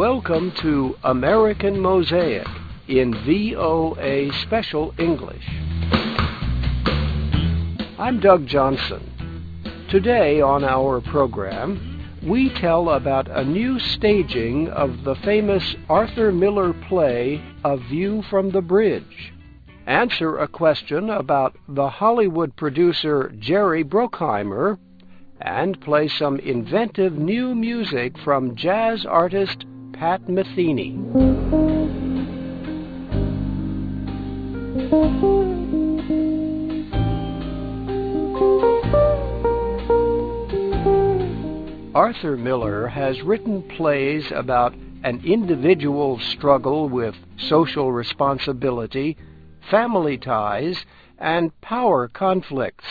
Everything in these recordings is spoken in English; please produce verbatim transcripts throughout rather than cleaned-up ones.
Welcome to American Mosaic in V O A Special English. I'm Doug Johnson. Today on our program, we tell about a new staging of the famous Arthur Miller play A View from the Bridge, answer a question about the Hollywood producer Jerry Bruckheimer, and play some inventive new music from jazz artist Pat Metheny. Arthur Miller has written plays about an individual's struggle with social responsibility, family ties, and power conflicts.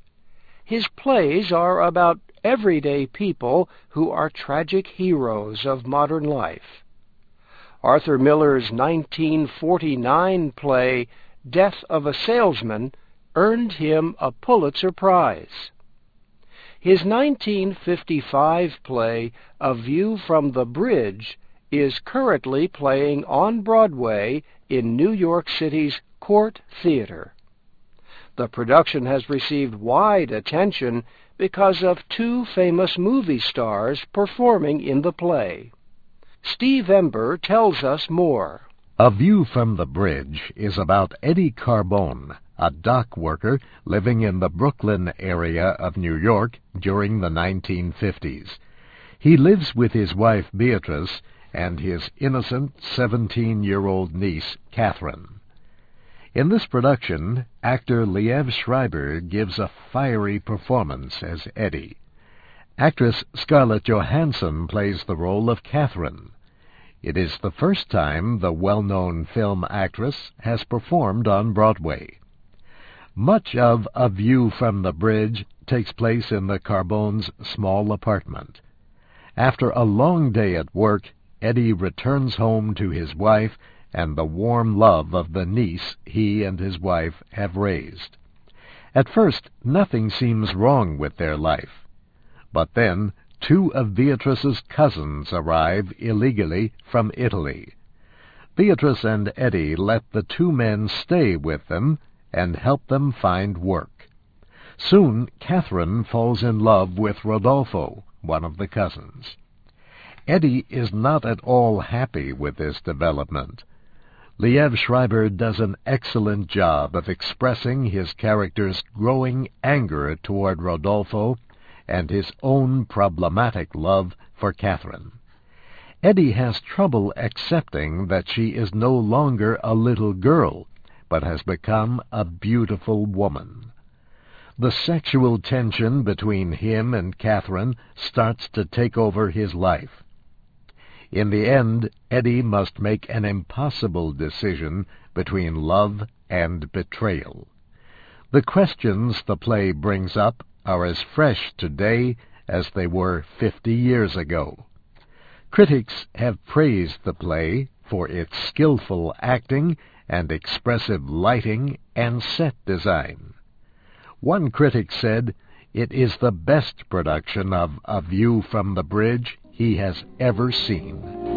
His plays are about everyday people who are tragic heroes of modern life. Arthur Miller's nineteen forty-nine play, Death of a Salesman, earned him a Pulitzer Prize. His nineteen fifty-five play, A View from the Bridge, is currently playing on Broadway in New York City's Court Theater. The production has received wide attention because of two famous movie stars performing in the play. Steve Ember tells us more. A View from the Bridge is about Eddie Carbone, a dock worker living in the Brooklyn area of New York during the nineteen fifties. He lives with his wife Beatrice and his innocent seventeen-year-old niece Catherine. In this production, actor Liev Schreiber gives a fiery performance as Eddie. Actress Scarlett Johansson plays the role of Catherine. It is the first time the well-known film actress has performed on Broadway. Much of A View from the Bridge takes place in the Carbones' small apartment. After a long day at work, Eddie returns home to his wife and the warm love of the niece he and his wife have raised. At first, nothing seems wrong with their life. But then, two of Beatrice's cousins arrive illegally from Italy. Beatrice and Eddie let the two men stay with them and help them find work. Soon, Catherine falls in love with Rodolfo, one of the cousins. Eddie is not at all happy with this development. Liev Schreiber does an excellent job of expressing his character's growing anger toward Rodolfo and his own problematic love for Catherine. Eddie has trouble accepting that she is no longer a little girl, but has become a beautiful woman. The sexual tension between him and Catherine starts to take over his life. In the end, Eddie must make an impossible decision between love and betrayal. The questions the play brings up are as fresh today as they were fifty years ago. Critics have praised the play for its skillful acting and expressive lighting and set design. One critic said, "It is the best production of A View from the Bridge he has ever seen."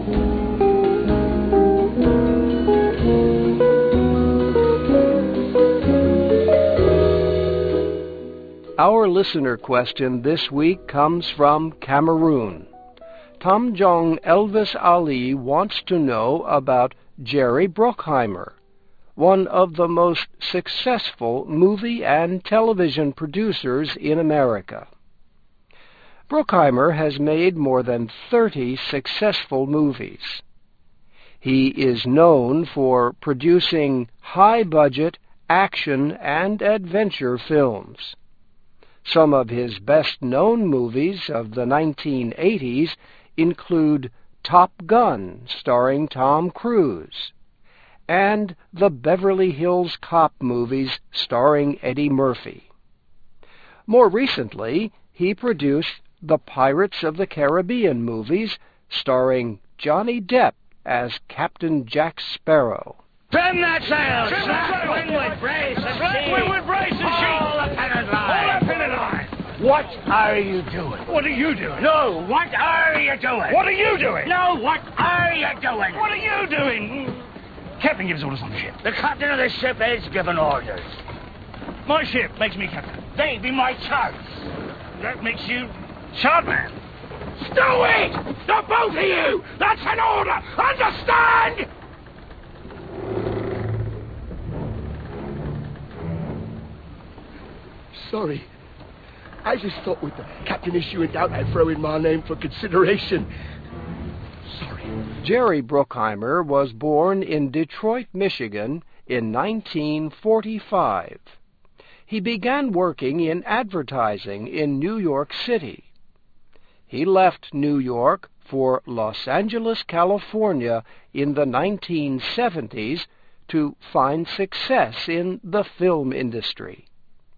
Our listener question this week comes from Cameroon. Tamjong Elvis Ali wants to know about Jerry Bruckheimer, one of the most successful movie and television producers in America. Bruckheimer has made more than thirty successful movies. He is known for producing high-budget action and adventure films. Some of his best-known movies of the nineteen eighties include Top Gun, starring Tom Cruise, and the Beverly Hills Cop movies starring Eddie Murphy. More recently, he produced the Pirates of the Caribbean movies starring Johnny Depp as Captain Jack Sparrow. Trim that sail! Trim that sail! Windward brace and Slack sheet! windward brace and sheet! All the pennant line! All the pennant line! What are you doing? What are you doing? No, what are you doing? What are you doing? No, what are you doing? What are you doing? Captain gives orders on the ship. The captain of the ship is giving orders. My ship makes me captain. They be my charts. That makes you chartman. Stow it! The both of you! That's an order! Understand? Sorry. I just thought with the captain issuing out, I'd throw in my name for consideration. Sorry. Jerry Bruckheimer was born in Detroit, Michigan in nineteen forty-five. He began working in advertising in New York City. He left New York for Los Angeles, California in the nineteen seventies to find success in the film industry.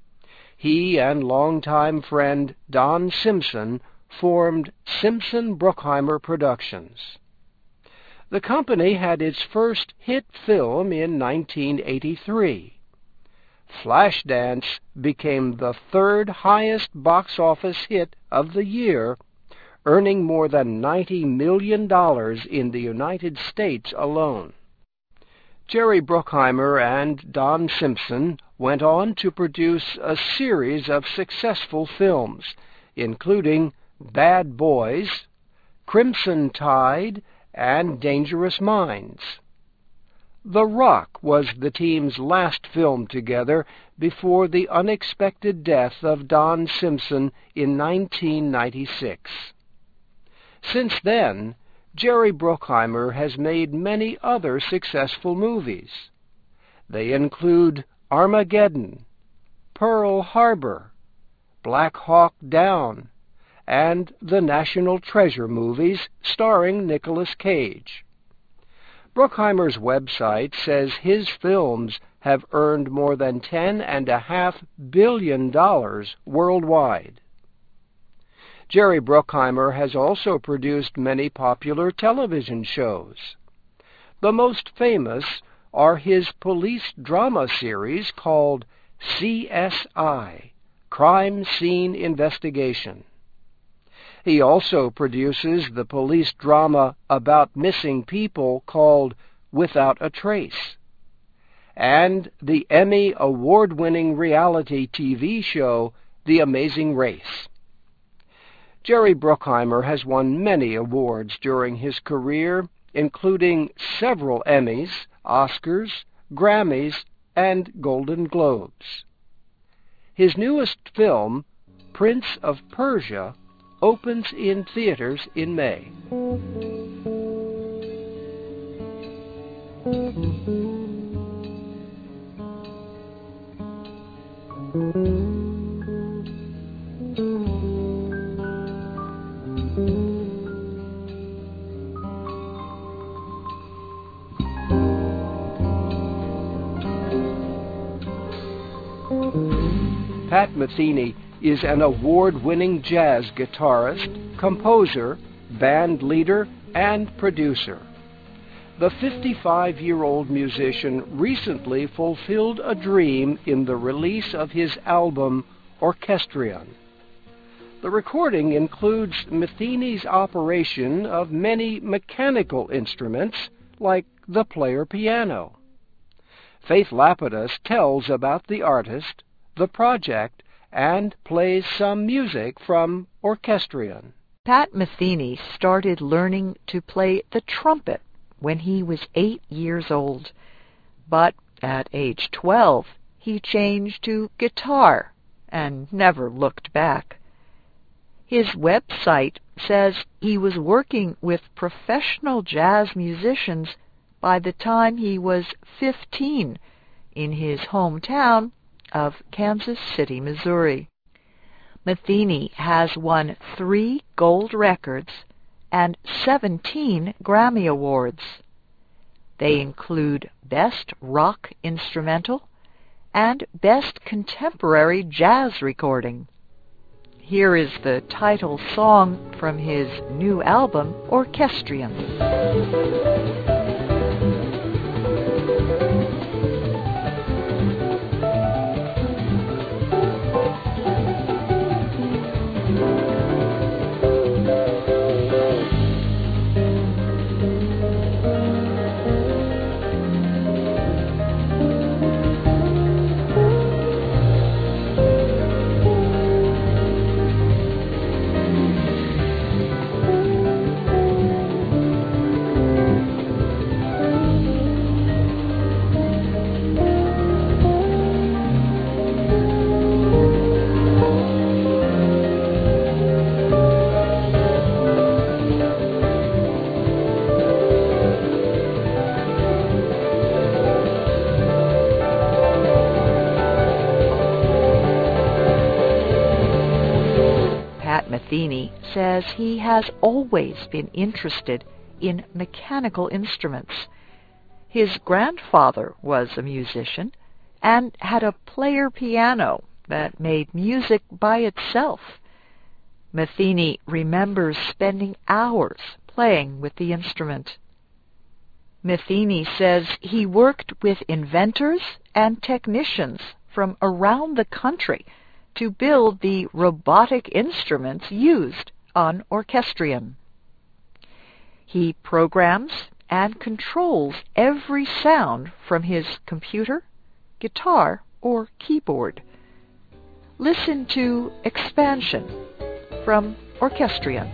He and longtime friend Don Simpson formed Simpson Bruckheimer Productions. The company had its first hit film in nineteen eighty-three. Flashdance became the third highest box office hit of the year, earning more than ninety million dollars in the United States alone. Jerry Bruckheimer and Don Simpson went on to produce a series of successful films, including Bad Boys, Crimson Tide, and Dangerous Minds. The Rock was the team's last film together before the unexpected death of Don Simpson in nineteen ninety-six. Since then, Jerry Bruckheimer has made many other successful movies. They include Armageddon, Pearl Harbor, Black Hawk Down, and the National Treasure movies starring Nicolas Cage. Bruckheimer's website says his films have earned more than ten and a half billion dollars worldwide. Jerry Bruckheimer has also produced many popular television shows. The most famous are his police drama series called C S I, Crime Scene Investigation. He also produces the police drama about missing people called Without a Trace, and the Emmy award-winning reality T V show The Amazing Race. Jerry Bruckheimer has won many awards during his career, including several Emmys, Oscars, Grammys, and Golden Globes. His newest film, Prince of Persia, opens in theaters in May. Pat Metheny is an award-winning jazz guitarist, composer, band leader, and producer. The fifty-five-year-old musician recently fulfilled a dream in the release of his album, Orchestrion. The recording includes Metheny's operation of many mechanical instruments, like the player piano. Faith Lapidus tells about the artist, the project, and plays some music from Orchestrion. Pat Metheny started learning to play the trumpet when he was eight years old, but at age twelve he changed to guitar and never looked back. His website says he was working with professional jazz musicians by the time he was fifteen in his hometown of Kansas City, Missouri. Metheny has won three gold records and seventeen Grammy Awards. They include Best Rock Instrumental and Best Contemporary Jazz Recording. Here is the title song from his new album, Orchestrion. Pat Metheny says he has always been interested in mechanical instruments. His grandfather was a musician and had a player piano that made music by itself. Metheny remembers spending hours playing with the instrument. Metheny says he worked with inventors and technicians from around the country to build the robotic instruments used on orchestrion. He programs and controls every sound from his computer, guitar, or keyboard. Listen to Expansion from Orchestrion.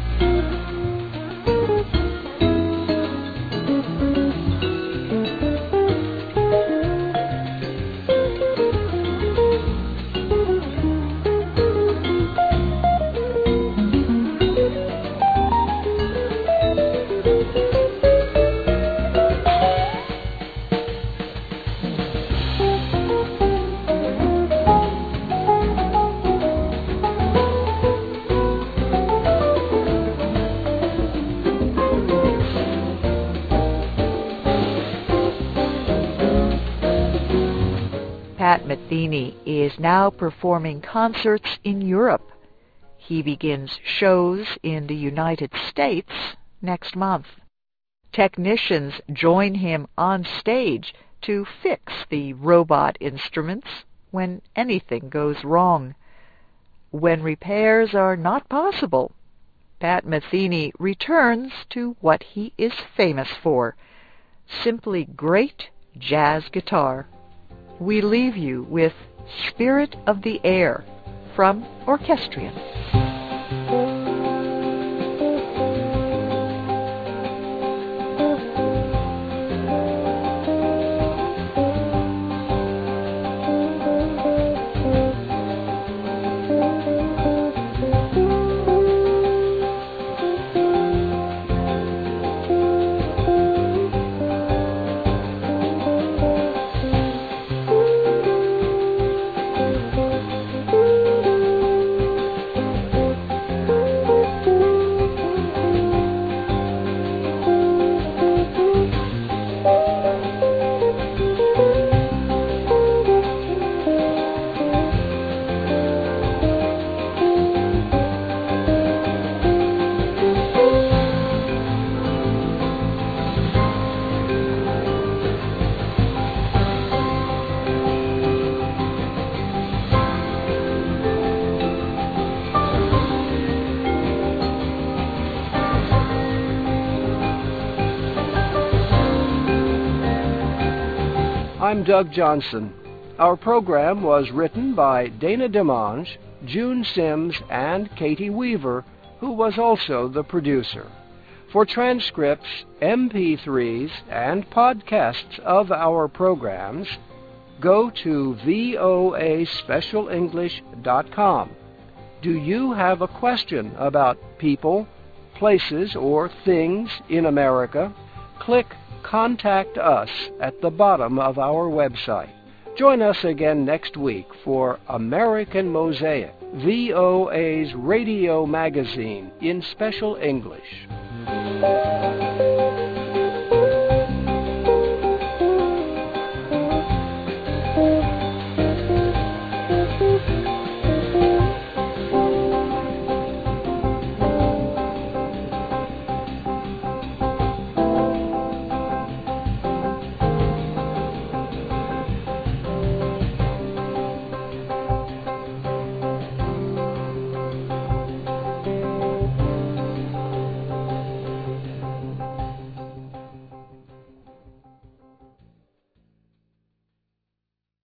Pat Metheny is now performing concerts in Europe. He begins shows in the United States next month. Technicians join him on stage to fix the robot instruments when anything goes wrong. When repairs are not possible, Pat Metheny returns to what he is famous for, simply great jazz guitar. We leave you with Spirit of the Air from Orchestrion. I'm Doug Johnson. Our program was written by Dana DeMange, June Sims, and Katie Weaver, who was also the producer. For transcripts, M P threes, and podcasts of our programs, go to V O A special english dot com. Do you have a question about people, places, or things in America? Click Contact Us at the bottom of our website. Join us again next week for American Mosaic, V O A's radio magazine in special English.